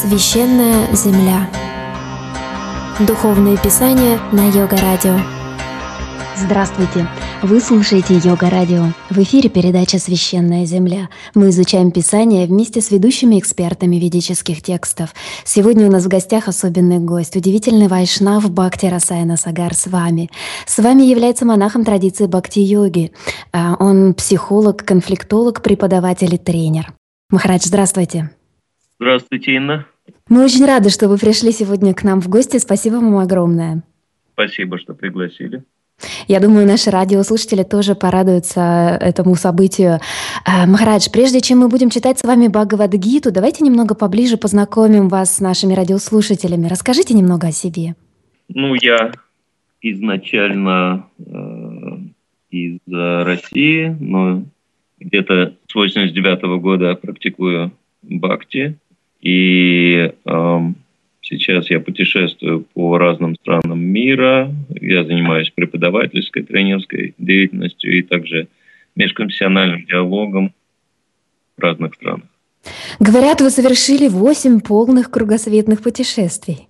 Священная земля. Духовные писания на Йога-радио. Здравствуйте! Вы слушаете Йога-радио. В эфире передача «Священная земля». Мы изучаем Писание вместе с ведущими экспертами ведических текстов. Сегодня у нас в гостях особенный гость, удивительный вайшнав Бхакти Расаяна Сагар с вами. С вами является монахом традиции бхакти-йоги. Он психолог, конфликтолог, преподаватель и тренер. Махарадж, здравствуйте! Здравствуйте, Инна. Мы очень рады, что вы пришли сегодня к нам в гости. Спасибо вам огромное. Спасибо, что пригласили. Я думаю, наши радиослушатели тоже порадуются этому событию. Махарадж, прежде чем мы будем читать с вами Бхагавад-гиту, давайте немного поближе познакомим вас с нашими радиослушателями. Расскажите немного о себе. Я изначально из России, но где-то с 89 года практикую бхакти. И сейчас я путешествую по разным странам мира. Я занимаюсь преподавательской, тренерской деятельностью и также межконфессиональным диалогом в разных странах. Говорят, вы совершили 8 полных кругосветных путешествий.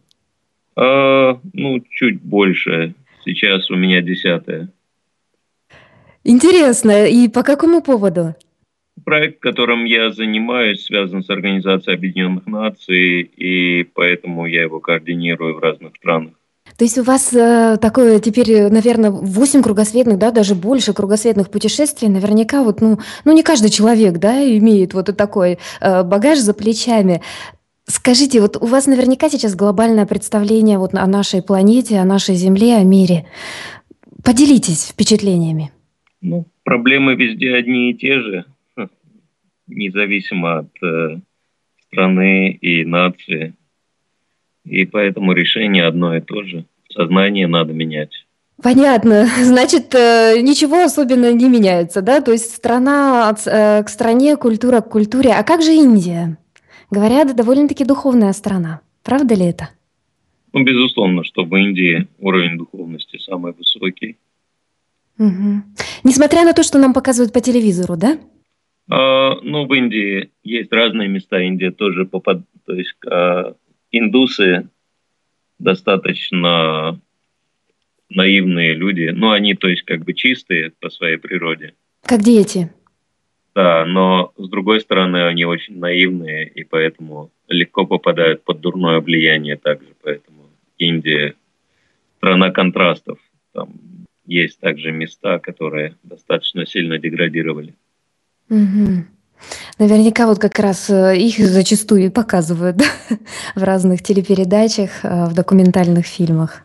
Чуть больше. Сейчас у меня 10-е. Интересно. И по какому поводу? Проект, которым я занимаюсь, связан с Организацией Объединенных Наций, и поэтому я его координирую в разных странах. То есть у вас такое теперь, наверное, 8 кругосветных, да, даже больше кругосветных путешествий. Наверняка не каждый человек, да, имеет вот такой багаж за плечами. Скажите, вот у вас наверняка сейчас глобальное представление вот о нашей планете, о нашей Земле, о мире. Поделитесь впечатлениями. Проблемы везде одни и те же. Независимо от страны и нации. И поэтому решение одно и то же. Сознание надо менять. Понятно. Значит, ничего особенно не меняется, да? То есть страна к стране, культура к культуре. А как же Индия? Говорят, довольно-таки духовная страна. Правда ли это? Безусловно, что в Индии уровень духовности самый высокий. Угу. Несмотря на то, что нам показывают по телевизору, да? В Индии есть разные места. Индия тоже то есть индусы достаточно наивные люди. Они, то есть, чистые по своей природе. Как дети. Да, но с другой стороны, они очень наивные, и поэтому легко попадают под дурное влияние также. Поэтому Индия — страна контрастов. Там есть также места, которые достаточно сильно деградировали. Угу. Наверняка вот как раз их зачастую и показывают, да? В разных телепередачах, в документальных фильмах.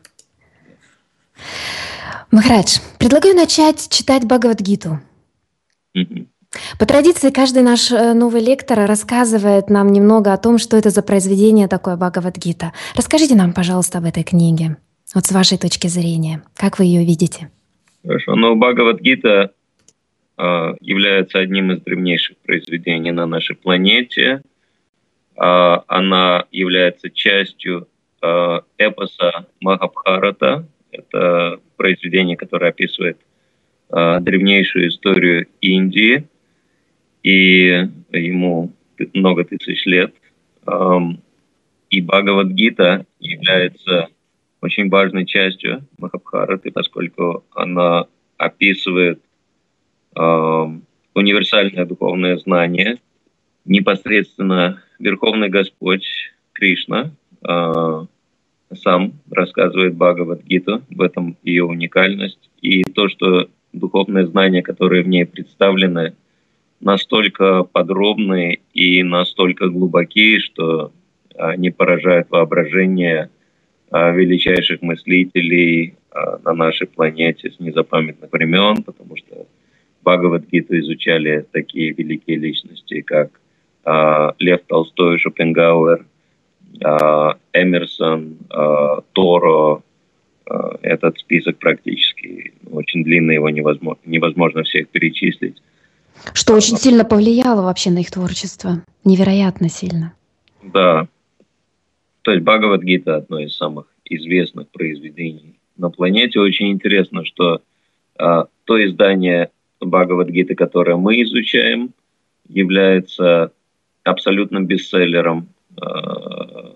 Махарадж, предлагаю начать читать Бхагавад-гиту. По традиции, каждый наш новый лектор рассказывает нам немного о том, что это за произведение такое Бхагавад-гита. Расскажите нам, пожалуйста, об этой книге. Вот с вашей точки зрения. Как вы ее видите? Хорошо. Бхагавад-гита является одним из древнейших произведений на нашей планете. Она является частью эпоса Махабхарата. Это произведение, которое описывает древнейшую историю Индии, и ему много тысяч лет. И Бхагавад-гита является очень важной частью Махабхараты, поскольку она описывает универсальное духовное знание. Непосредственно Верховный Господь Кришна сам рассказывает Бхагавад-гиту, в этом ее уникальность. И то, что духовные знания, которые в ней представлены, настолько подробны и настолько глубоки, что они поражают воображение величайших мыслителей на нашей планете с незапамятных времен, потому что Бхагавад-гиту изучали такие великие личности, как Лев Толстой, Шопенгауэр, Эмерсон, Торо. Этот список практически очень длинный, его невозможно всех перечислить. Что очень сильно повлияло вообще на их творчество. Невероятно сильно. Да. То есть Бхагавад-гита — одно из самых известных произведений на планете. Очень интересно, что то издание Бхагавад-гиты, которое мы изучаем, является абсолютным бестселлером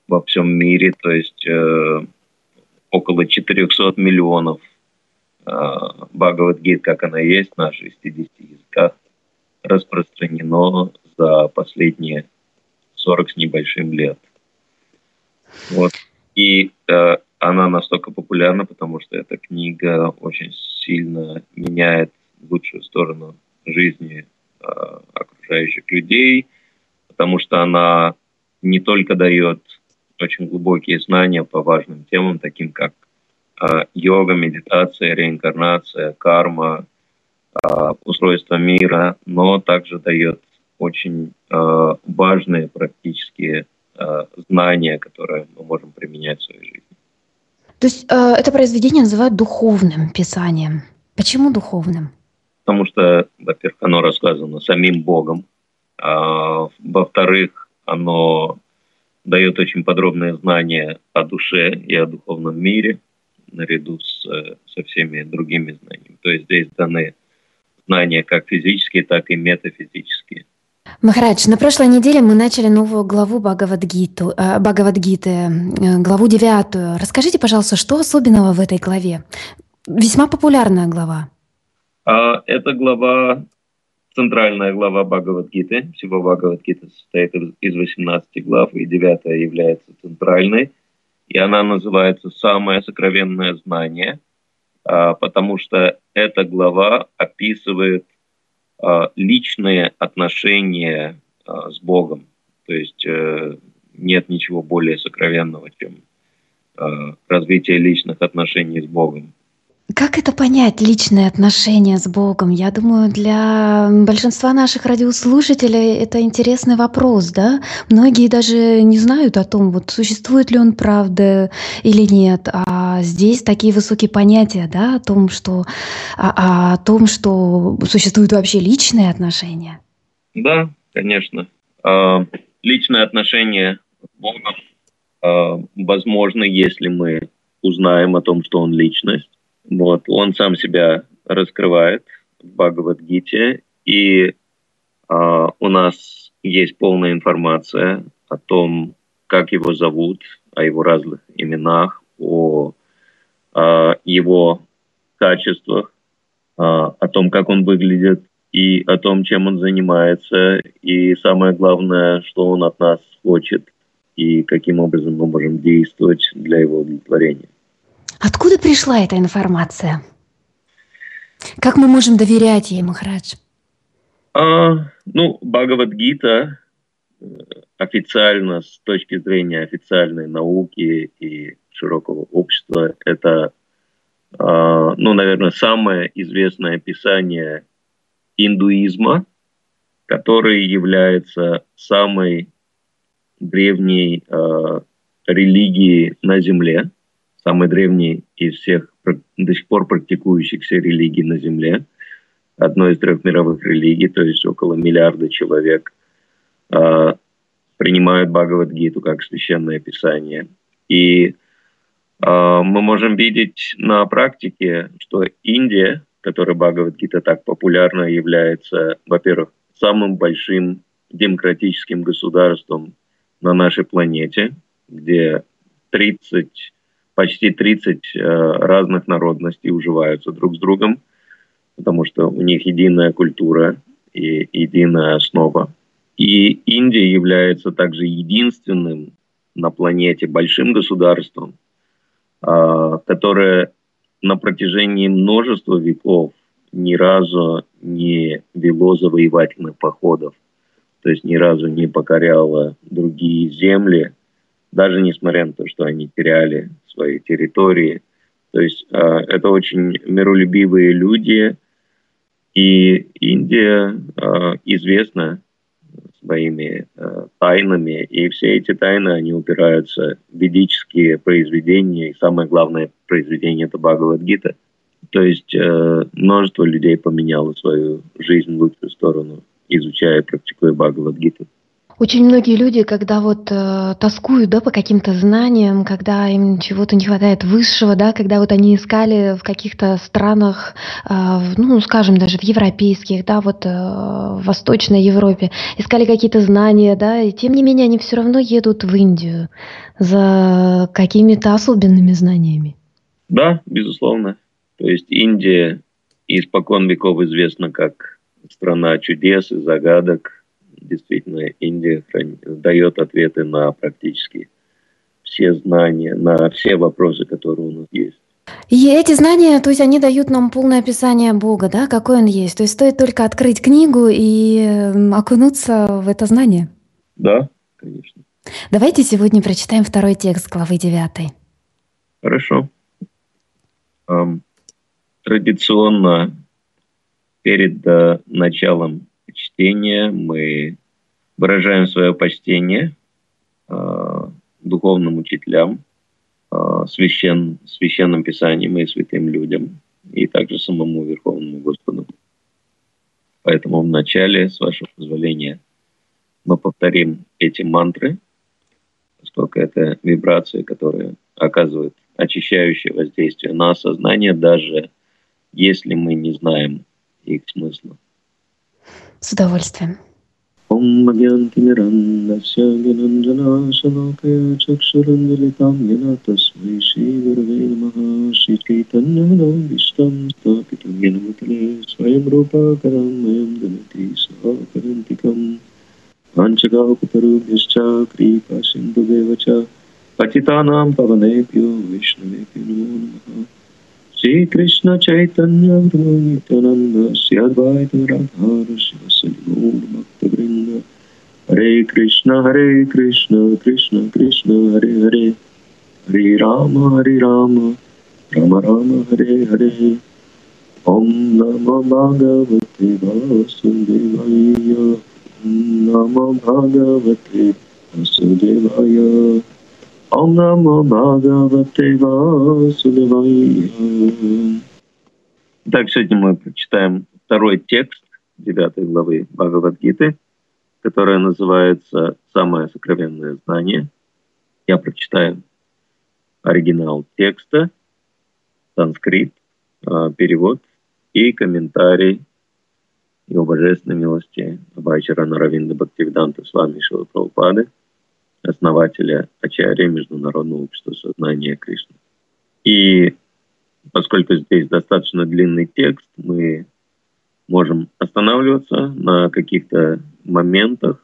во всем мире, то есть около 400 миллионов Бхагавад-гит, как она есть, на 60 языках, распространено за последние 40 с небольшим лет. Вот. И она настолько популярна, потому что эта книга очень сильно меняет в лучшую сторону жизни окружающих людей, потому что она не только дает очень глубокие знания по важным темам, таким как йога, медитация, реинкарнация, карма, устройство мира, но также дает очень важные практические знания, которые мы можем применять в своей жизни. То есть это произведение называют духовным писанием. Почему духовным? Потому что, во-первых, оно рассказано самим Богом, во-вторых, оно дает очень подробные знания о душе и о духовном мире, наряду со всеми другими знаниями. То есть здесь даны знания как физические, так и метафизические. Махарадж, на прошлой неделе мы начали новую главу Бхагавад-гиты, главу 9. Расскажите, пожалуйста, что особенного в этой главе? Весьма популярная глава. Эта глава, центральная глава Бхагавад-гиты. Всего Бхагавад-гита состоит из 18 глав, и 9 является центральной. И она называется «Самое сокровенное знание», потому что эта глава описывает личные отношения с Богом. То есть нет ничего более сокровенного, чем развитие личных отношений с Богом. Как это понять, личные отношения с Богом? Я думаю, для большинства наших радиослушателей это интересный вопрос, да? Многие даже не знают о том, вот существует ли он правда или нет. А здесь такие высокие понятия, да, о том, что существуют вообще личные отношения. Да, конечно. Личные отношения с Богом возможны, если мы узнаем о том, что Он личность. Вот. Он сам себя раскрывает в Бхагавад-гите, и у нас есть полная информация о том, как его зовут, о его разных именах, о его качествах, о том, как он выглядит, и о том, чем он занимается, и самое главное, что он от нас хочет, и каким образом мы можем действовать для его удовлетворения. Откуда пришла эта информация? Как мы можем доверять ей, Махарадж? Бхагавад-гита официально, с точки зрения официальной науки и широкого общества, это, наверное, самое известное писание индуизма, который является самой древней религией на Земле, самой древней из всех до сих пор практикующихся религий на Земле, одной из 3 мировых религий, то есть около миллиарда человек принимают Бхагавад-гиту как священное писание. И мы можем видеть на практике, что Индия, в которой Бхагавад-гита так популярна, является, во-первых, самым большим демократическим государством на нашей планете, где почти 30 разных народностей уживаются друг с другом, потому что у них единая культура и единая основа. И Индия является также единственным на планете большим государством, которое на протяжении множества веков ни разу не вело завоевательных походов, то есть ни разу не покоряло другие земли, даже несмотря на то, что они теряли свои территории. То есть это очень миролюбивые люди, и Индия известна своими тайнами, и все эти тайны, они упираются в ведические произведения, и самое главное произведение – это Бхагавад-гита. То есть множество людей поменяло свою жизнь в лучшую сторону, изучая и практикуя Бхагавад-гиту. Очень многие люди, когда вот, тоскуют, да, по каким-то знаниям, когда им чего-то не хватает высшего, да, когда вот они искали в каких-то странах, ну, скажем, даже в европейских, да, вот, в Восточной Европе, искали какие-то знания, да, и тем не менее они все равно едут в Индию за какими-то особенными знаниями. Да, безусловно. То есть Индия испокон веков известна как страна чудес и загадок. Действительно, Индия дает ответы на практически все знания, на все вопросы, которые у нас есть. И эти знания, то есть они дают нам полное описание Бога, да, какой Он есть. То есть стоит только открыть книгу и, окунуться в это знание. Да, конечно. Давайте сегодня прочитаем второй текст главы 9. Хорошо. Традиционно перед началом чтения мы выражаем свое почтение духовным учителям, священным писаниям и святым людям, и также самому Верховному Господу. Поэтому в начале, с вашего позволения, мы повторим эти мантры, поскольку это вибрации, которые оказывают очищающее воздействие на сознание, даже если мы не знаем их смысла. С удовольствием. Om Gyantimirandasya Gyananjana Shalakaya Chakshurandalitam Yana Tasmai Shri Gurave Namaha Shri Chaitanya Manabhishtam Stapitam Yana Bhutale Swayam Rupa Karamayam Danati Sahakarantikam Vanchakaupatarubhyascha Kripa Sindhubevacha Patitanam Pavanebhyo Vishnavebhyo Namo Namaha Shri Krishna Chaitanya Nityananda Shri Advaita Radha Shivasali Gaur Bhakta Vrinda Hare Krishna Krishna Krishna Hare Hare Hare Rama Rama Rama Hare Hare Om Namo Bhagavate Vasudevaya Om Namo Bhagavate Vasudevaya Om Namo Bhagavate Vasudevaya. Так, сегодня мы прочитаем второй текст 9 главы Бхагавад-гиты, которая называется «Самое сокровенное знание». Я прочитаю оригинал текста, санскрит, перевод и комментарий Его Божественной милости Абхай-чарана Равинда Бхактивиданта Свами Шрила Прабхупады, основателя Ачарьи Международного общества сознания Кришны. И поскольку здесь достаточно длинный текст, мы можем останавливаться на каких-то моментах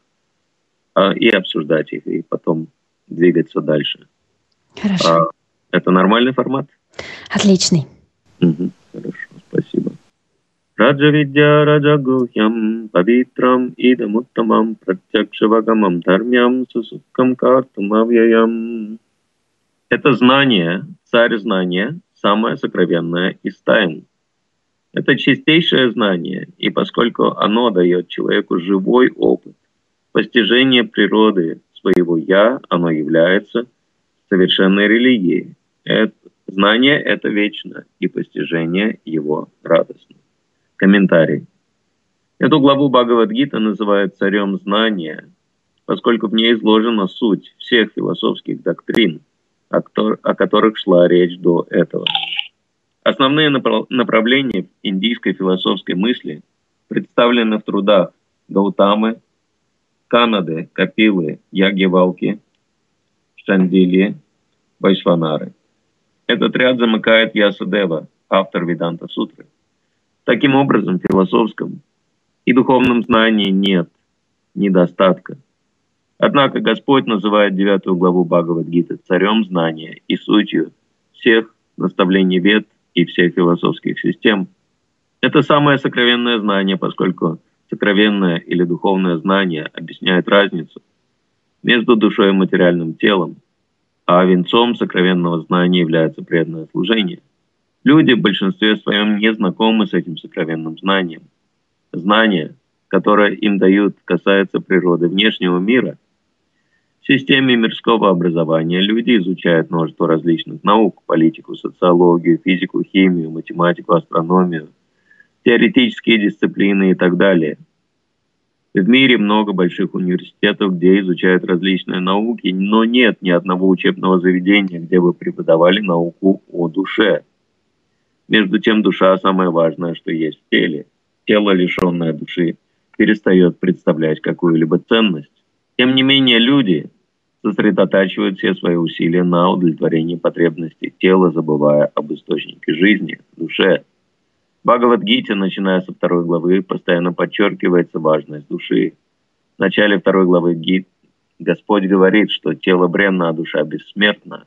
и обсуждать их, и потом двигаться дальше. Хорошо. Это нормальный формат? Отличный. Хорошо, спасибо. Раджавидья раджагухьям павитрам идамуттамам пратьякшавагамам дharмям сусуккам картумавьяям. Это знание, царь знания, самое сокровенное из тайн. Это чистейшее знание, и поскольку оно дает человеку живой опыт, постижение природы своего «я», оно является совершенной религией. Знание это вечно, и постижение его радостно. Комментарий. Эту главу Бхагавад-гиты называют царем знания, поскольку в ней изложена суть всех философских доктрин, о которых шла речь до этого. Основные направления индийской философской мысли представлены в трудах Гаутамы, Канады, Капилы, Ягьявалки, Шандильи, Вайшванары. Этот ряд замыкает Ясадева, автор Веданта-сутры. Таким образом, в философском и духовном знании нет недостатка. Однако Господь называет 9 главу Бхагавад-гиты царем знания и сутью всех наставлений вед и всех философских систем. Это самое сокровенное знание, поскольку сокровенное или духовное знание объясняет разницу между душой и материальным телом, а венцом сокровенного знания является преданное служение. Люди в большинстве своем не знакомы с этим сокровенным знанием. Знание, которое им дают, касается природы внешнего мира. В системе мирского образования люди изучают множество различных наук: политику, социологию, физику, химию, математику, астрономию, теоретические дисциплины и так далее. В мире много больших университетов, где изучают различные науки, но нет ни одного учебного заведения, где бы преподавали науку о душе. Между тем, душа – самое важное, что есть в теле. Тело, лишенное души, перестает представлять какую-либо ценность. Тем не менее, люди сосредотачивают все свои усилия на удовлетворении потребностей тела, забывая об источнике жизни, душе. В Бхагавад-гите, начиная со 2 главы, постоянно подчеркивается важность души. В начале 2 главы Гит Господь говорит, что тело бренно, а душа бессмертна.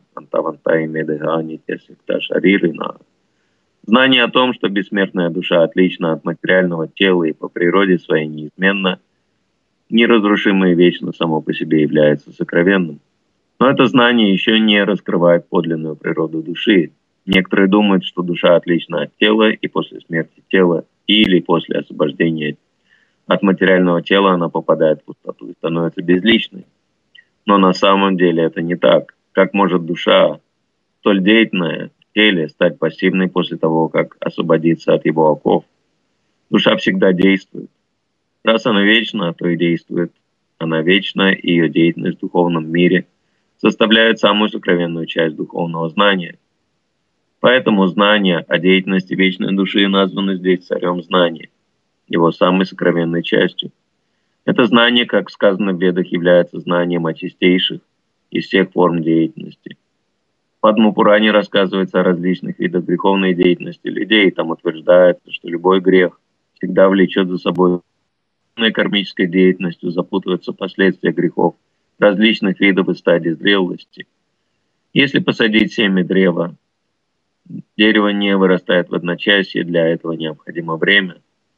Знание о том, что бессмертная душа отлична от материального тела и по природе своей неизменна, неразрушимое и вечно само по себе является сокровенным. Но это знание еще не раскрывает подлинную природу души. Некоторые думают, что душа отлична от тела, и после смерти тела, или после освобождения от материального тела она попадает в пустоту и становится безличной. Но на самом деле это не так. Как может душа, столь деятельная в теле, стать пассивной после того, как освободиться от его оков? Душа всегда действует. Раз она вечна, то и действует. Она вечна, и ее деятельность в духовном мире составляет самую сокровенную часть духовного знания. Поэтому знание о деятельности вечной души названо здесь царем знания, его самой сокровенной частью. Это знание, как сказано в Ведах, является знанием о чистейших из всех форм деятельности. В Падма-пуране рассказывается о различных видах греховной деятельности людей. Там утверждается, что любой грех всегда влечет за собой кармической деятельностью, запутываются последствия грехов различных видов и стадий зрелости. Если посадить семя древа, дерево не вырастает в одночасье, для этого необходимо время.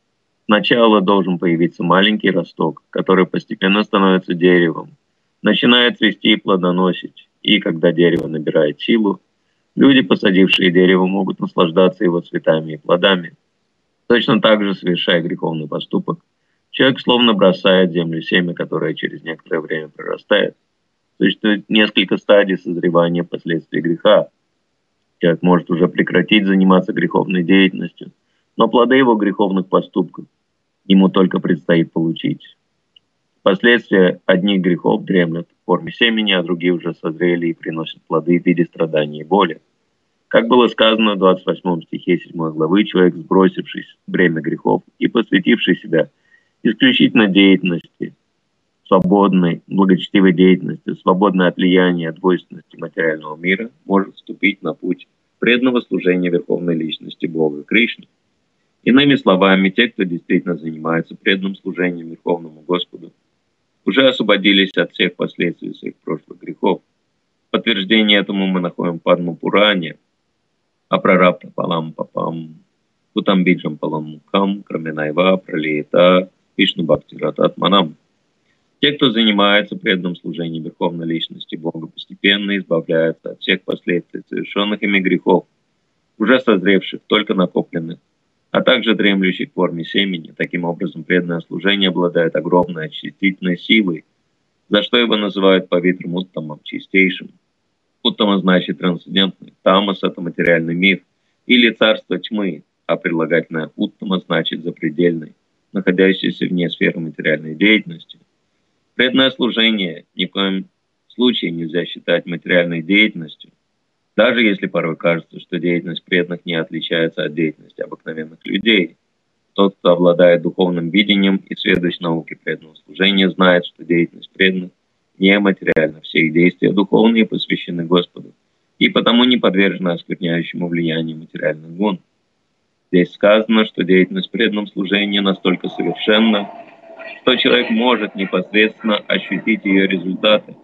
Сначала должен появиться маленький росток, который постепенно становится деревом, начинает цвести и плодоносить. И когда дерево набирает силу, люди, посадившие дерево, могут наслаждаться его цветами и плодами. Точно так же, совершая греховный поступок, человек словно бросает в землю семя, которое через некоторое время прорастает. Существует несколько стадий созревания последствий греха. Человек может уже прекратить заниматься греховной деятельностью, но плоды его греховных поступков ему только предстоит получить. Последствия одних грехов дремлют в форме семени, а другие уже созрели и приносят плоды в виде страданий и боли. Как было сказано в 28 стихе 7 главы, человек, сбросивший бремя грехов и посвятивший себя исключительно деятельности, свободной, благочестивой деятельности, свободной от влияния двойственности материального мира, может вступить на путь преданного служения Верховной Личности Бога Кришны. Иными словами, те, кто действительно занимается преданным служением Верховному Господу, уже освободились от всех последствий своих прошлых грехов. Подтверждение этому мы находим в Падма-пуране, Апрарапта палам папам, Кутамбиджам палам мукам, Краменайва, Пралиета, Вишну Бхакти Рататманам. Те, кто занимается преданным служением Верховной Личности Бога, постепенно избавляются от всех последствий совершенных ими грехов, уже созревших, только накопленных, а также дремлющих в форме семени. Таким образом, преданное служение обладает огромной очистительной силой, за что его называют павитром уттамом, чистейшим. Уттама значит трансцендентный, тамас — это материальный мир, или царство тьмы, а прилагательное уттама значит запредельный, находящийся вне сферы материальной деятельности. Преданное служение ни в коем случае нельзя считать материальной деятельностью, даже если порой кажется, что деятельность преданных не отличается от деятельности обыкновенных людей. Тот, кто обладает духовным видением и сведущ науки преданного служения, знает, что деятельность преданных нематериальна, все их действия духовные посвящены Господу, и потому не подвержены оскверняющему влиянию материальных гун. Здесь сказано, что деятельность в преданном служении настолько совершенна, что человек может непосредственно ощутить ее результаты.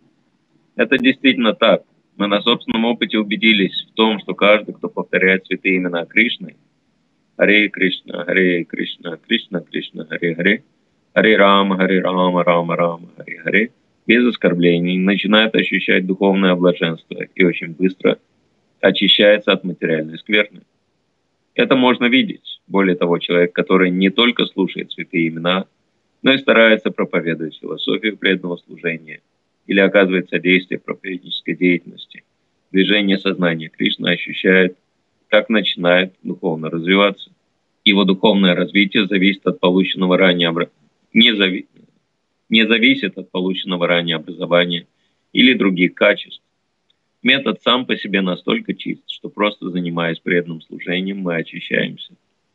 Это действительно так. Мы на собственном опыте убедились в том, что каждый, кто повторяет святые имена Кришны, Харе Кришна, Кришна Кришна, Харе Харе, Харе Рама, Рама Рама, Харе Харе, без оскорблений, начинает ощущать духовное блаженство и очень быстро очищается от материальной скверны. Это можно видеть. Более того, человек, который не только слушает святые имена, но и старается проповедовать философию преданного служения или оказывает содействие проповеднической деятельности, движение сознания Кришны ощущает, как начинает духовно развиваться. Его духовное развитие зависит от полученного ранее не зависит от полученного ранее образования или других качеств. Метод сам по себе настолько чист, что просто занимаясь преданным служением, мы очищаемся.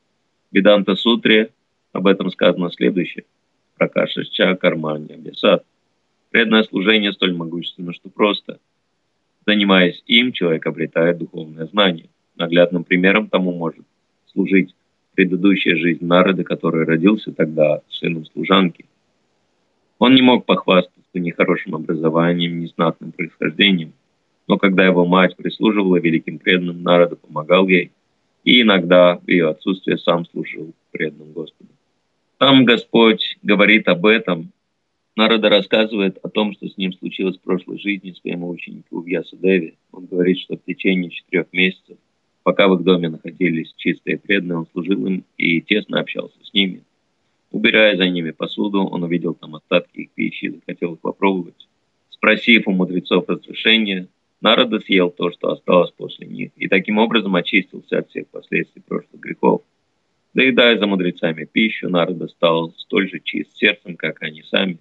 В Веданта-сутре об этом сказано следующее. Пракашашча карманья бесад. Преданное служение столь могущественно, что просто. Занимаясь им, человек обретает духовное знание. Наглядным примером тому может служить предыдущая жизнь Нарады, который родился тогда сыном служанки. Он не мог похвастаться ни хорошим образованием, ни знатным происхождением. Но когда его мать прислуживала великим преданным, Нарада помогал ей, и иногда в ее отсутствие сам служил преданным Господу. Там Господь говорит об этом. Нарада рассказывает о том, что с ним случилось в прошлой жизни своему ученику Вьясадеве. Он говорит, что в течение 4 месяцев, пока в их доме находились чистые преданные, он служил им и тесно общался с ними. Убирая за ними посуду, он увидел там остатки их пищи и захотел их попробовать. Спросив у мудрецов разрешения, Нарада съел то, что осталось после них, и таким образом очистился от всех последствий прошлых грехов. Доедая за мудрецами пищу, Нарада стал столь же чист сердцем, как они сами,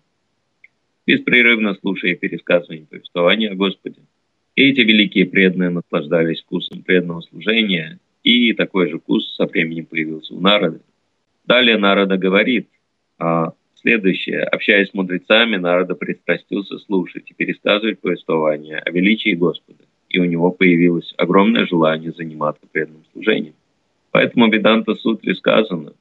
беспрерывно слушая пересказывание повествования о Господе. И эти великие преданные наслаждались вкусом преданного служения, и такой же вкус со временем появился у Нарады. Далее Нарада говорит следующее. Общаясь с мудрецами, Нарада пристрастился слушать и пересказывать повествования о величии Господа, и у него появилось огромное желание заниматься преданным служением. Поэтому в Веданта-сутре сказано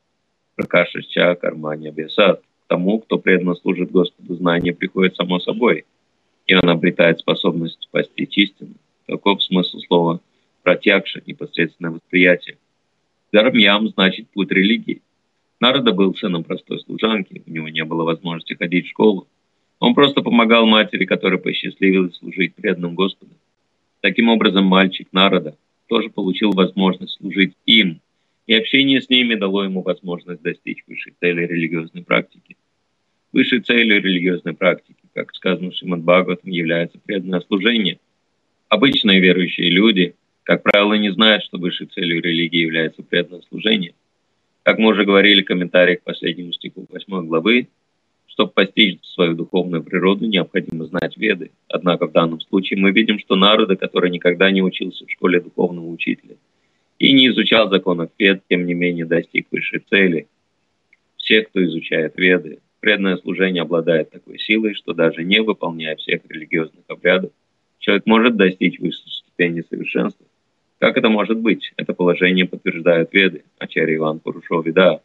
«Пракашашча карманья бесад». Тому, кто преданно служит Господу, знание приходит само собой, и он обретает способность постичь истину. Таков смысл слова «пратьякша» — непосредственное восприятие. Дхармьям значит путь религии. Нарада был сыном простой служанки, у него не было возможности ходить в школу. Он просто помогал матери, которой посчастливилось служить преданным Господу. Таким образом, мальчик Нарада тоже получил возможность служить им, и общение с ними дало ему возможность достичь высшей цели религиозной практики. Высшей целью религиозной практики, как сказано в Шримад-Бхагаватам, является преданное служение. Обычные верующие люди, как правило, не знают, что высшей целью религии является преданное служение. Как мы уже говорили в комментариях к последнему стиху 8 главы, чтобы постичь свою духовную природу, необходимо знать Веды. Однако в данном случае мы видим, что Нарада, который никогда не учился в школе духовного учителя и не изучал законов Вед, тем не менее достиг высшей цели. Все, кто изучает Веды, преданное служение обладает такой силой, что даже не выполняя всех религиозных обрядов, человек может достичь высшей ступени совершенства. Как это может быть? Это положение подтверждают Веды, Ачарья Иван Пурушо Веда.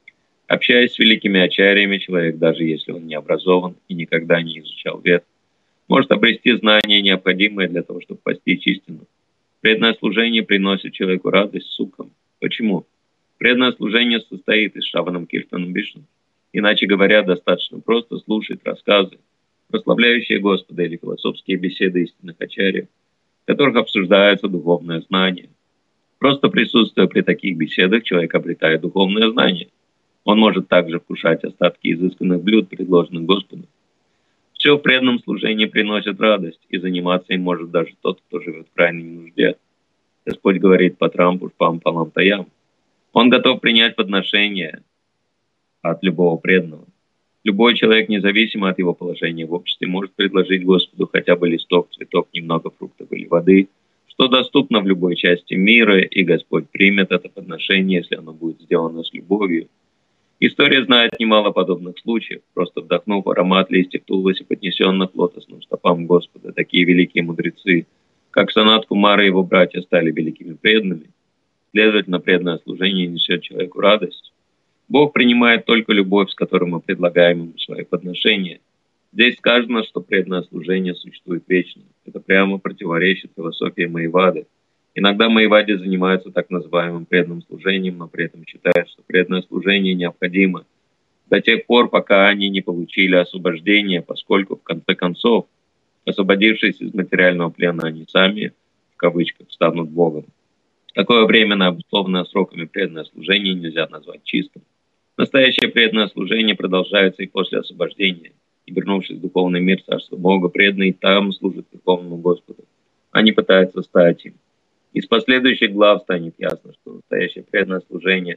Общаясь с великими ачарьями, человек, даже если он не образован и никогда не изучал Вед, может обрести знания, необходимые для того, чтобы постичь истину. Преданное служение приносит человеку радость сукхам. Почему? Преданное служение состоит из Шраванам Киртанам Вишну. Иначе говоря, достаточно просто слушать рассказы, прославляющие Господа, или философские беседы истинных ачарьев, в которых обсуждается духовное знание. Просто присутствуя при таких беседах, человек обретает духовное знание. Он может также вкушать остатки изысканных блюд, предложенных Господу. Все в преданном служении приносит радость, и заниматься им может даже тот, кто живет в крайней нужде. Господь говорит «Патрам пушпам палам таям». Он готов принять подношение от любого преданного. Любой человек, независимо от его положения в обществе, может предложить Господу хотя бы листок, цветок, немного фруктов или воды, что доступно в любой части мира, и Господь примет это подношение, если оно будет сделано с любовью. История знает немало подобных случаев. Просто вдохнув аромат листьев туласи, поднесенных лотосным стопам Господа, такие великие мудрецы, как Санат Кумар и его братья, стали великими преданными. Следовательно, преданное служение несет человеку радость. Бог принимает только любовь, с которой мы предлагаем ему свои подношения. Здесь сказано, что преданное служение существует вечно. Это прямо противоречит философии Майявады. Иногда Майявади занимаются так называемым преданным служением, но при этом считают, что преданное служение необходимо до тех пор, пока они не получили освобождение, поскольку, в конце концов, освободившись из материального плена, они сами, в кавычках, станут Богом. Такое временно обусловленное сроками преданное служение нельзя назвать чистым. Настоящее преданное служение продолжается и после освобождения. И вернувшись в духовный мир Царства Бога, преданные там служат Верховному Господу. Они пытаются стать им. Из последующих глав станет ясно, что настоящее преданное служение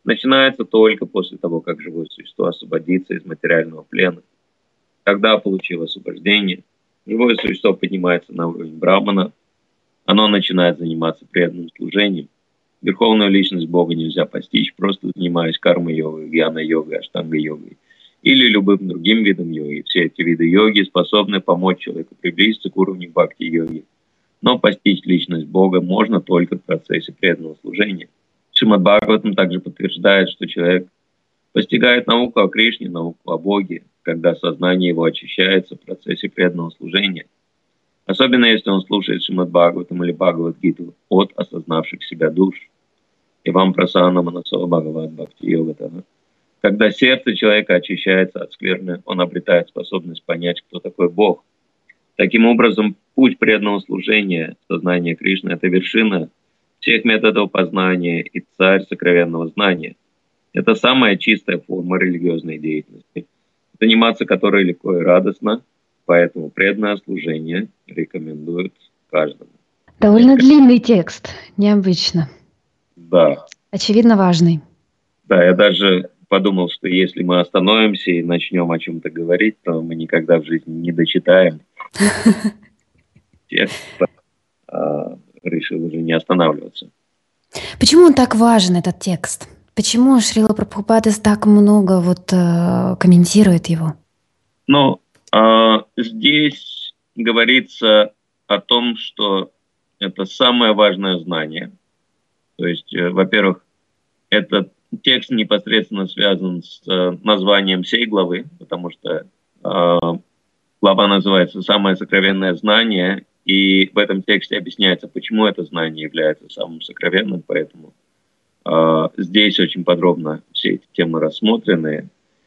начинается только после того, как живое существо освободится из материального плена. Когда, получив освобождение, живое существо поднимается на уровень брамана, оно начинает заниматься преданным служением. Верховную личность Бога нельзя постичь, просто занимаясь карма-йогой, гьяна-йогой, аштанга-йогой или любым другим видом йоги. Все эти виды йоги способны помочь человеку приблизиться к уровню бхакти-йоги. Но постичь личность Бога можно только в процессе преданного служения. Шримад Бхагаватам также подтверждает, что человек постигает науку о Кришне, науку о Боге, когда сознание его очищается в процессе преданного служения. Особенно если он слушает Шримад Бхагаватам или Бхагавад-гиту от осознавших себя душ. И вам прасана манасо Бхагават Бхакти Йогатага. Когда сердце человека очищается от скверны, он обретает способность понять, кто такой Бог. Таким образом, путь преданного служения, сознания Кришны – это вершина всех методов познания и царь сокровенного знания. Это самая чистая форма религиозной деятельности, заниматься которой легко и радостно, поэтому преданное служение рекомендуют каждому. Довольно длинный текст, необычно. Да. Очевидно, важный. Да, я даже подумал, что если мы остановимся и начнем о чем-то говорить, то мы никогда в жизни не дочитаем. Решил уже не останавливаться. Почему он так важен, этот текст? Почему Шрила Прабхупада так много комментирует его? Ну, здесь говорится о том, что это самое важное знание. То есть, во-первых, этот текст непосредственно связан с названием всей главы, потому что глава называется «Самое сокровенное знание», и в этом тексте объясняется, почему это знание является самым сокровенным, поэтому здесь очень подробно все эти темы рассмотрены,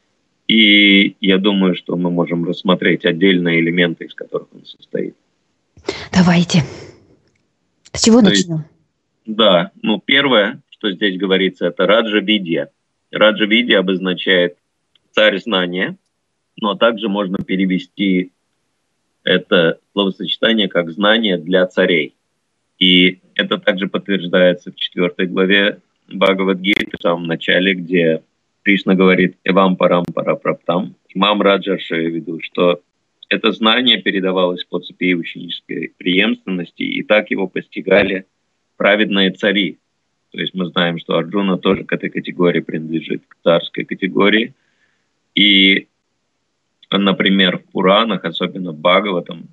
и я думаю, что мы можем рассмотреть отдельные элементы, из которых он состоит. Давайте. С чего начнем? Да, первое, что здесь говорится, это Раджа-видья. Раджа-видья обозначает царь знания, но также можно перевести это словосочетание как знание для царей. И это также подтверждается в 4 главе Бхагавад-гиты, в самом начале, где Кришна говорит «Эвам парам парапраптам», имам Раджарши веду, что это знание передавалось по цепи ученической преемственности, и так его постигали праведные цари. То есть мы знаем, что Арджуна тоже к этой категории принадлежит, к царской категории. И, например, в Пуранах, особенно в Бхагаватам,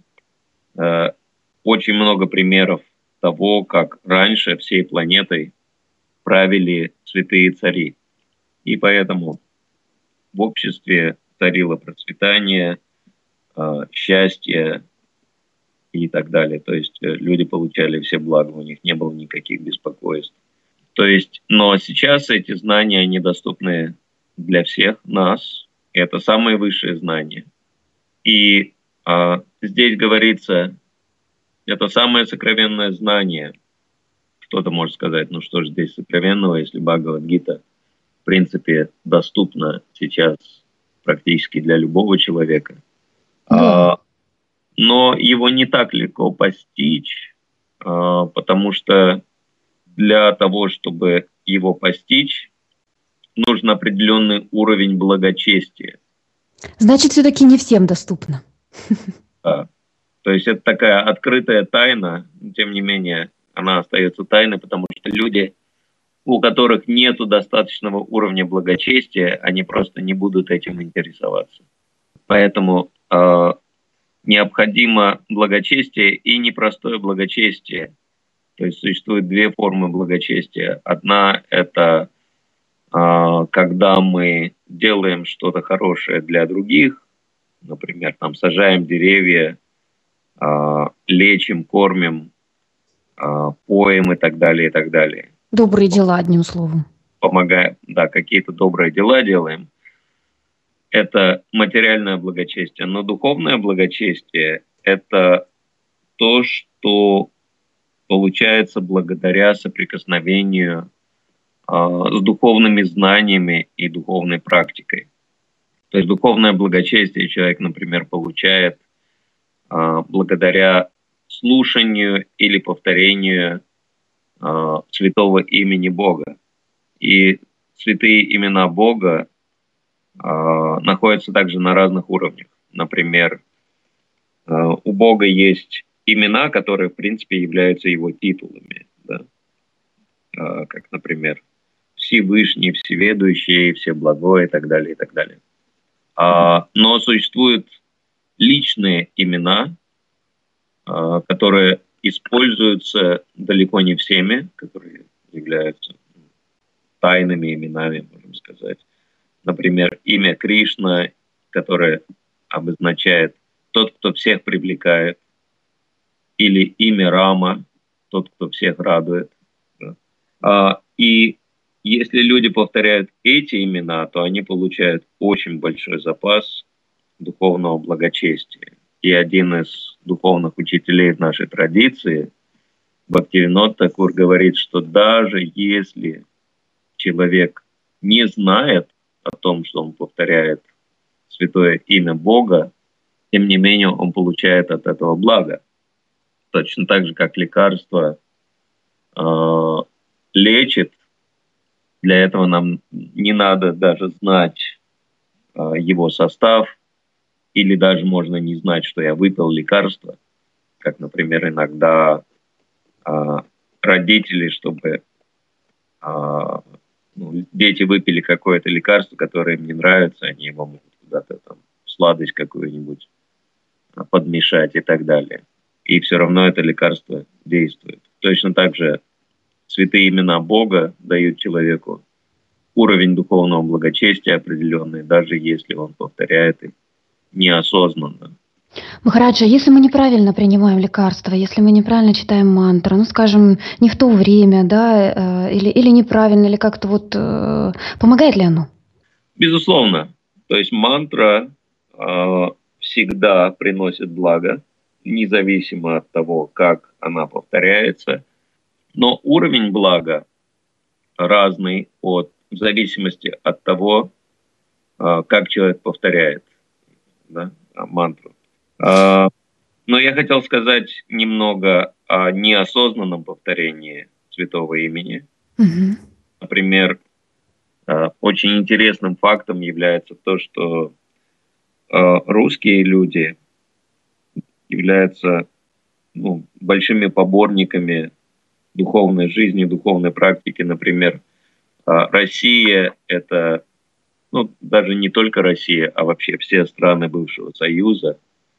очень много примеров того, как раньше всей планетой правили святые цари. И поэтому в обществе царило процветание, счастье и так далее. То есть люди получали все блага, у них не было никаких беспокойств. То есть, но сейчас эти знания недоступны для всех нас. Это самые высшие знания. И здесь говорится, это самое сокровенное знание. Кто-то может сказать, ну что же здесь сокровенного, если Бхагавад-гита в принципе доступна сейчас практически для любого человека. Да. Но его не так легко постичь, потому что для того, чтобы его постичь, нужен определенный уровень благочестия. Значит, все-таки не всем доступно. Да. То есть это такая открытая тайна, но тем не менее она остается тайной, потому что люди, у которых нет достаточного уровня благочестия, они просто не будут этим интересоваться. Поэтому необходимо благочестие и непростое благочестие. То есть существует две формы благочестия. Одна – это когда мы делаем что-то хорошее для других, например, там, сажаем деревья, лечим, кормим, поем и так далее, и так далее. Добрые дела, одним словом. Помогаем, да, какие-то добрые дела делаем. Это материальное благочестие. Но духовное благочестие – это то, что получается благодаря соприкосновению с духовными знаниями и духовной практикой. То есть духовное благочестие человек, например, получает благодаря слушанию или повторению святого имени Бога. И святые имена Бога находятся также на разных уровнях. Например, у Бога есть имена, которые, в принципе, являются его титулами. Да? Как, например, Всевышний, Всеведущий, Всеблагой и так далее, и так далее. Но существуют личные имена, которые используются далеко не всеми, которые являются тайными именами, можем сказать. Например, имя Кришна, которое обозначает «тот, кто всех привлекает», или имя Рама, «тот, кто всех радует». И если люди повторяют эти имена, то они получают очень большой запас духовного благочестия. И один из духовных учителей в нашей традиции, Бхактивинод Такур, говорит, что даже если человек не знает о том, что он повторяет святое имя Бога, тем не менее он получает от этого благо. Точно так же, как лекарство лечит, для этого нам не надо даже знать его состав, или даже можно не знать, что я выпил лекарство, как, например, иногда родители, чтобы дети выпили какое-то лекарство, которое им не нравится, они его могут куда-то там сладость какую-нибудь подмешать и так далее. И все равно это лекарство действует. Точно так же святые имена Бога дают человеку уровень духовного благочестия определенный, даже если он повторяет их неосознанно. Махараджа, если мы неправильно принимаем лекарства, если мы неправильно читаем мантру, ну, скажем, не в то время, да, или неправильно, или как-то вот, помогает ли оно? Безусловно. То есть мантра всегда приносит благо, независимо от того, как она повторяется. Но уровень блага разный в зависимости от того, как человек повторяет, да, мантру. Но я хотел сказать немного о неосознанном повторении святого имени. Угу. Например, очень интересным фактом является то, что русские люди являются большими поборниками духовной жизни, духовной практики. Например, Россия – это, даже не только Россия, а вообще все страны бывшего Союза,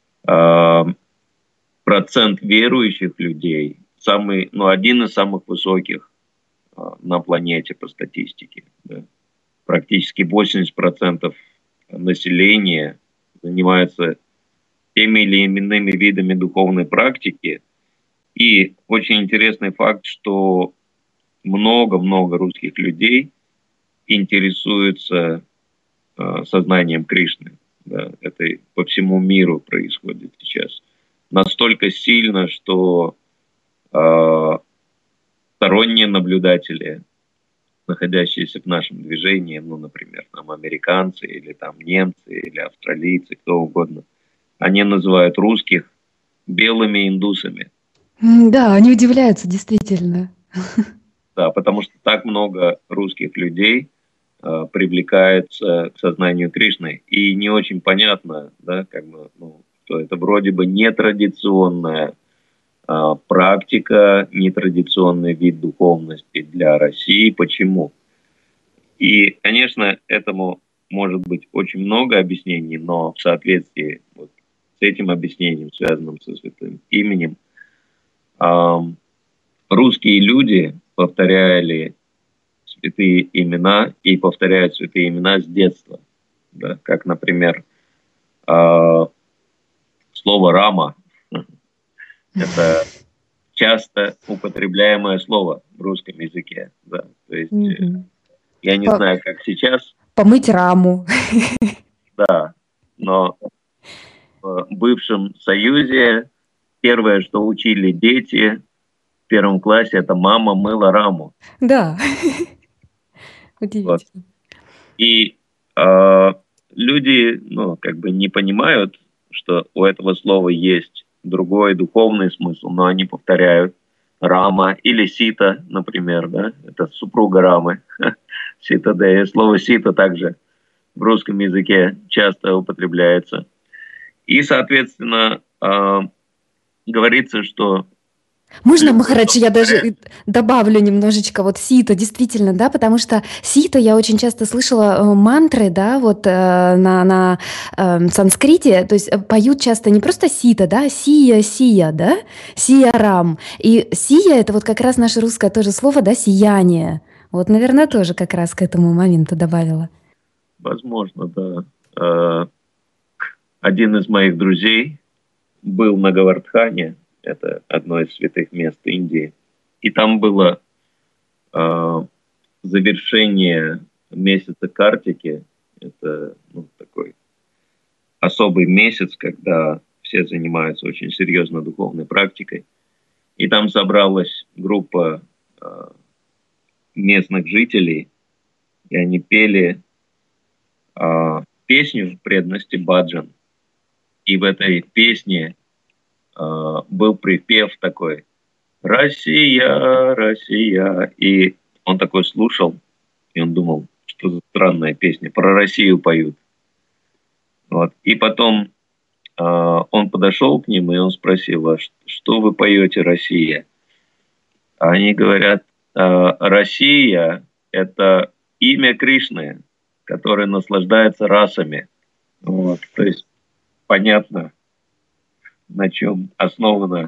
процент верующих людей один из самых высоких на планете по статистике. Да. Практически 80% населения занимаются теми или иными видами духовной практики. И очень интересный факт, что много-много русских людей интересуются сознанием Кришны. Да. Это по всему миру происходит сейчас. Настолько сильно, что сторонние наблюдатели, находящиеся в нашем движении, например, там американцы или там немцы или австралийцы, кто угодно, они называют русских белыми индусами. Да, они удивляются, действительно. Да, потому что так много русских людей привлекается к сознанию Кришны. И не очень понятно, да, что это вроде бы нетрадиционная практика, нетрадиционный вид духовности для России. Почему? И, конечно, этому может быть очень много объяснений, но в соответствии с этим объяснением, связанным со святым именем, русские люди повторяли святые имена и повторяют святые имена с детства. Да? Как, например, слово «рама». Это часто употребляемое слово в русском языке. Да. То есть, я не знаю, как сейчас. Помыть раму. Да, но в бывшем Союзе первое, что учили дети в первом классе, это «мама мыла раму». Да, удивительно. И люди, не понимают, что у этого слова есть другой духовный смысл, но они повторяют Рама или Сита, например, да, это супруга Рамы. Сита-де. Слово сита также в русском языке часто употребляется. И, соответственно, говорится, что... Можно, Махарадж, я даже добавлю немножечко вот сита, действительно, да, потому что сита я очень часто слышала мантры, да, вот на санскрите, то есть поют часто не просто сита, да, сия, да, сия рам. И сия это вот как раз наше русское тоже слово, да, сияние. Вот, наверное, тоже как раз к этому моменту добавила. Возможно, да. Один из моих друзей был на Гавардхане, это одно из святых мест Индии, и там было завершение месяца Картики, это такой особый месяц, когда все занимаются очень серьезно духовной практикой, и там собралась группа местных жителей, и они пели песню преданности баджан. И в этой песне был припев такой: «Россия, Россия». И он такой слушал, и он думал, что за странная песня, про Россию поют. Вот. И потом он подошел к ним, и он спросил: а что вы поете, Россия? А они говорят: Россия – это имя Кришны, который наслаждается расами. Вот. То есть понятно, на чем основан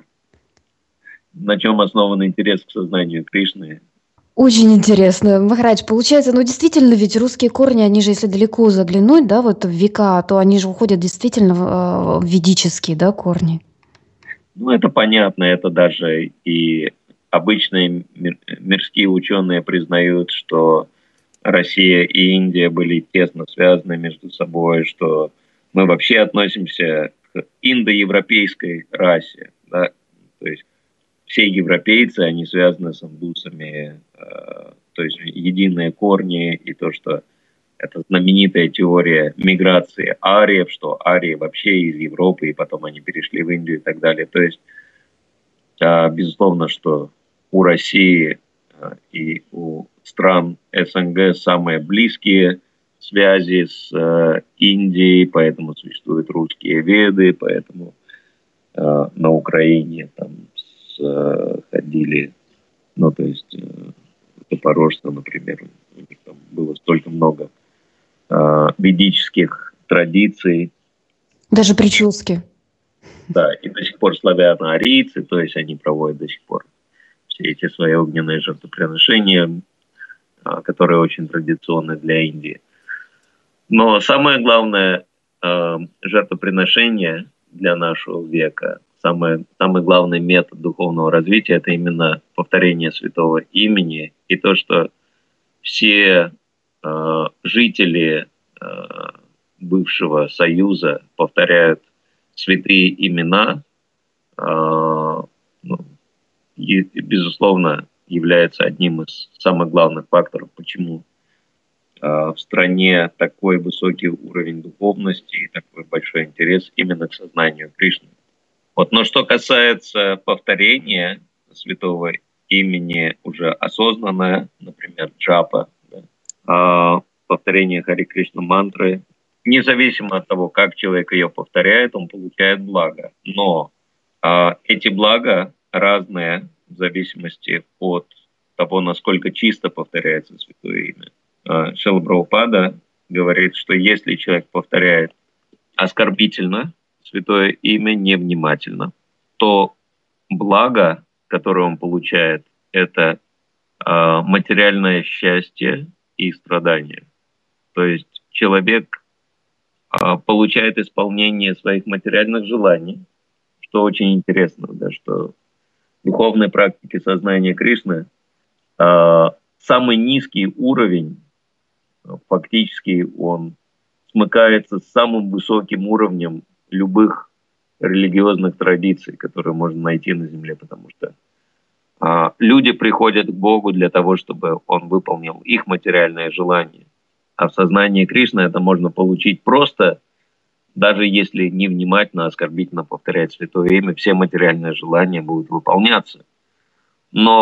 интерес к сознанию Кришны. Очень интересно, Махарадж. Получается, ну действительно, ведь русские корни, они же, если далеко заглянуть, да, вот в века, то они же уходят действительно в ведические, да, корни. Ну, это понятно, это даже и обычные мирские ученые признают, что Россия и Индия были тесно связаны между собой, что мы вообще относимся к индоевропейской расе, да? То есть все европейцы, они связаны с индусами, то есть единые корни, и то, что это знаменитая теория миграции ариев, что арии вообще из Европы, и потом они перешли в Индию и так далее. То есть, безусловно, что у России и у стран СНГ самые близкие связи с Индией, поэтому существуют русские веды, поэтому на Украине там ходили, ну, то есть Запорожца, например, там было столько много ведических традиций. Даже прически. Да, и до сих пор славяно-арийцы, то есть они проводят до сих пор все эти свои огненные жертвоприношения, которые очень традиционны для Индии. Но самое главное жертвоприношение для нашего века, самый главный метод духовного развития – это именно повторение святого имени и то, что все жители бывшего Союза повторяют святые имена, и, безусловно, является одним из самых главных факторов, почему в стране такой высокий уровень духовности и такой большой интерес именно к сознанию Кришны. Вот. Но что касается повторения святого имени уже осознанное, например, джапа, да, повторение Хари Кришна мантры, независимо от того, как человек ее повторяет, он получает благо. Но эти блага разные в зависимости от того, насколько чисто повторяется святое имя. Шрила Прабхупада говорит, что если человек повторяет оскорбительно святое имя, невнимательно, то благо, которое он получает, это материальное счастье и страдание. То есть человек получает исполнение своих материальных желаний, что очень интересно, да, что в духовной практике сознания Кришны самый низкий уровень, фактически он смыкается с самым высоким уровнем любых религиозных традиций, которые можно найти на Земле, потому что люди приходят к Богу для того, чтобы Он выполнил их материальное желание. А в сознании Кришны это можно получить просто, даже если невнимательно, оскорбительно повторять святое имя, все материальные желания будут выполняться. Но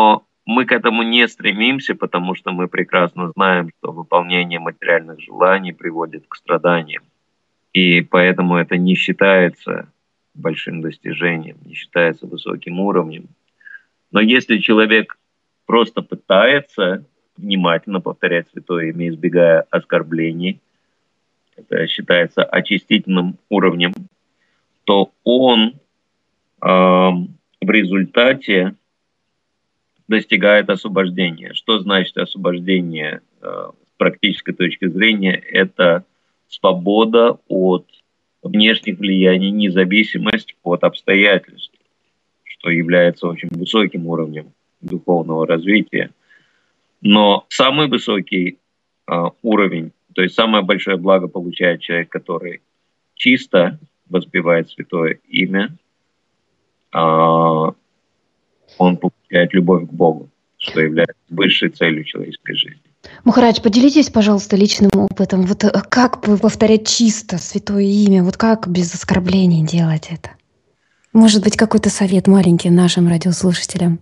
мы к этому не стремимся, потому что мы прекрасно знаем, что выполнение материальных желаний приводит к страданиям. И поэтому это не считается большим достижением, не считается высоким уровнем. Но если человек просто пытается внимательно повторять святое имя, избегая оскорблений, это считается очистительным уровнем, то он в результате достигает освобождения. Что значит освобождение с практической точки зрения? Это свобода от внешних влияний, независимость от обстоятельств, что является очень высоким уровнем духовного развития. Но самый высокий уровень, то есть самое большое благо получает человек, который чисто воспевает святое имя, он получает любовь к Богу, что является высшей целью человеческой жизни. Махарадж, поделитесь, пожалуйста, личным опытом. Вот как повторять чисто святое имя? Вот как без оскорблений делать это? Может быть, какой-то совет маленький нашим радиослушателям?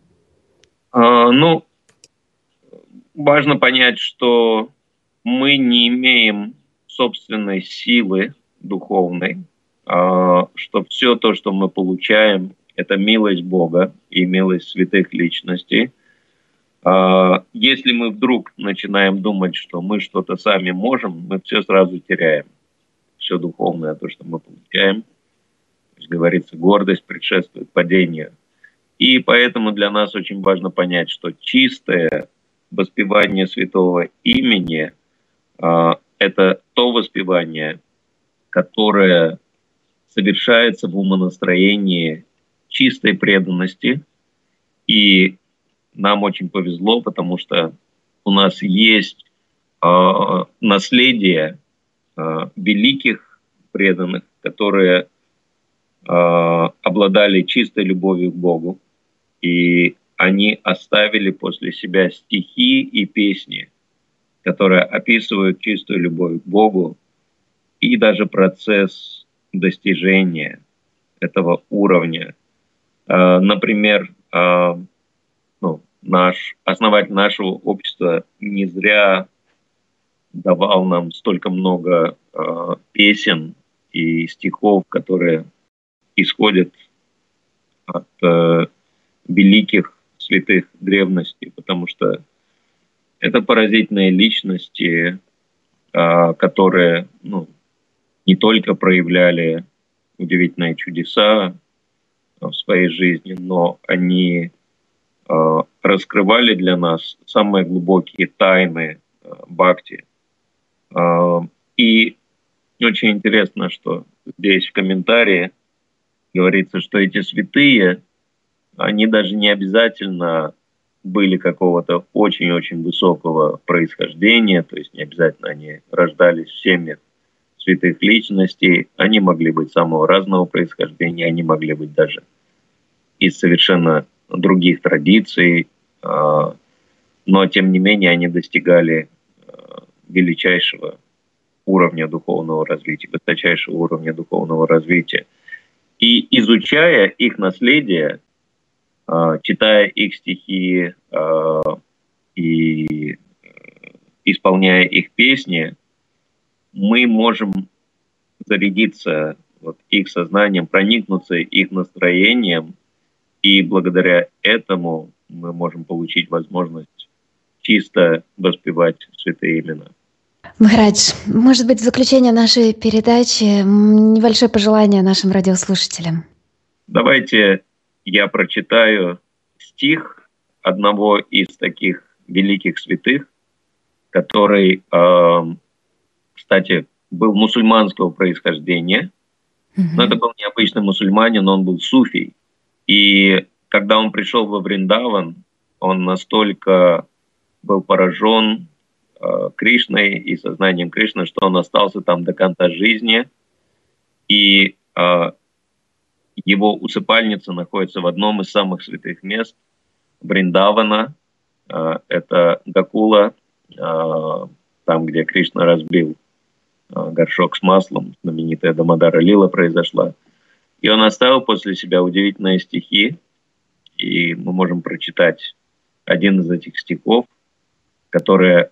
Важно понять, что мы не имеем собственной силы духовной, что все то, что мы получаем, это милость Бога и милость святых личностей. Если мы вдруг начинаем думать, что мы что-то сами можем, мы все сразу теряем. Все духовное, то, что мы получаем. То есть, говорится, гордость предшествует падению. И поэтому для нас очень важно понять, что чистое воспевание святого имени это то воспевание, которое совершается в умонастроении чистой преданности. И нам очень повезло, потому что у нас есть наследие великих преданных, которые обладали чистой любовью к Богу. И они оставили после себя стихи и песни, которые описывают чистую любовь к Богу и даже процесс достижения этого уровня. Например, основатель нашего общества не зря давал нам столько много песен и стихов, которые исходят от великих святых древности, потому что это поразительные личности, которые не только проявляли удивительные чудеса в своей жизни, но они раскрывали для нас самые глубокие тайны бхакти. И очень интересно, что здесь в комментарии говорится, что эти святые, они даже не обязательно были какого-то очень-очень высокого происхождения, то есть не обязательно они рождались в семьях святых личностей, они могли быть самого разного происхождения, они могли быть даже из совершенно других традиций, но тем не менее они достигали величайшего уровня духовного развития, высочайшего уровня духовного развития. И изучая их наследие, читая их стихи и исполняя их песни, мы можем зарядиться их сознанием, проникнуться их настроением, и благодаря этому мы можем получить возможность чисто воспевать святые имена. Махарадж, может быть, в заключение нашей передачи небольшое пожелание нашим радиослушателям? Давайте я прочитаю стих одного из таких великих святых, который, кстати, был мусульманского происхождения, но это был необычный мусульманин, он был суфий. И когда он пришел во Вриндаван, он настолько был поражен Кришной и сознанием Кришны, что он остался там до конца жизни. И его усыпальница находится в одном из самых святых мест Вриндавана. Это Гакула, там, где Кришна разбил горшок с маслом, знаменитая Дамодара Лила произошла. И он оставил после себя удивительные стихи, и мы можем прочитать один из этих стихов, который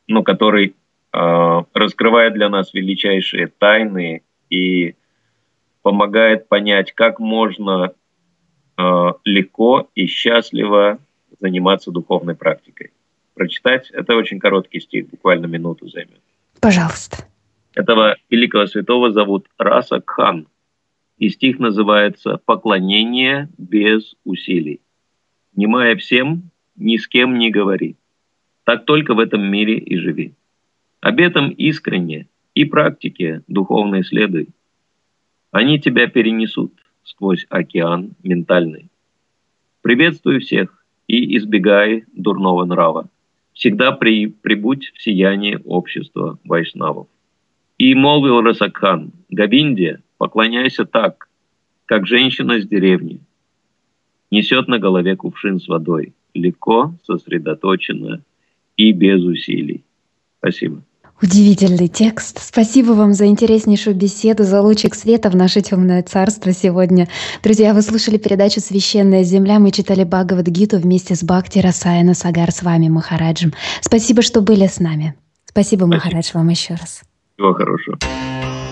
раскрывает для нас величайшие тайны и помогает понять, как можно легко и счастливо заниматься духовной практикой. Прочитать? Это очень короткий стих, буквально минуту займет. Пожалуйста. Этого великого святого зовут Раса Кхан, и стих называется «Поклонение без усилий». «Внимая всем, ни с кем не говори, так только в этом мире и живи. Обетам искренне и практике духовной следуй. Они тебя перенесут сквозь океан ментальный. Приветствуй всех и избегай дурного нрава. Всегда прибудь в сиянии общества вайшнавов». И молвил Расакхан: «Говинде, поклоняйся так, как женщина с деревни несет на голове кувшин с водой, легко, сосредоточенно и без усилий». Спасибо. Удивительный текст. Спасибо вам за интереснейшую беседу, за лучик света в наше темное царство сегодня. Друзья, вы слушали передачу «Священная земля». Мы читали Бхагавад-гиту вместе с Бхакти Расаяна Сагар, с вами, Махараджем. Спасибо, что были с нами. Спасибо, Махарадж, вам еще раз. Всего хорошего.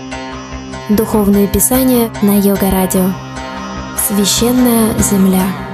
Духовные писания на Йога Радио. Священная земля.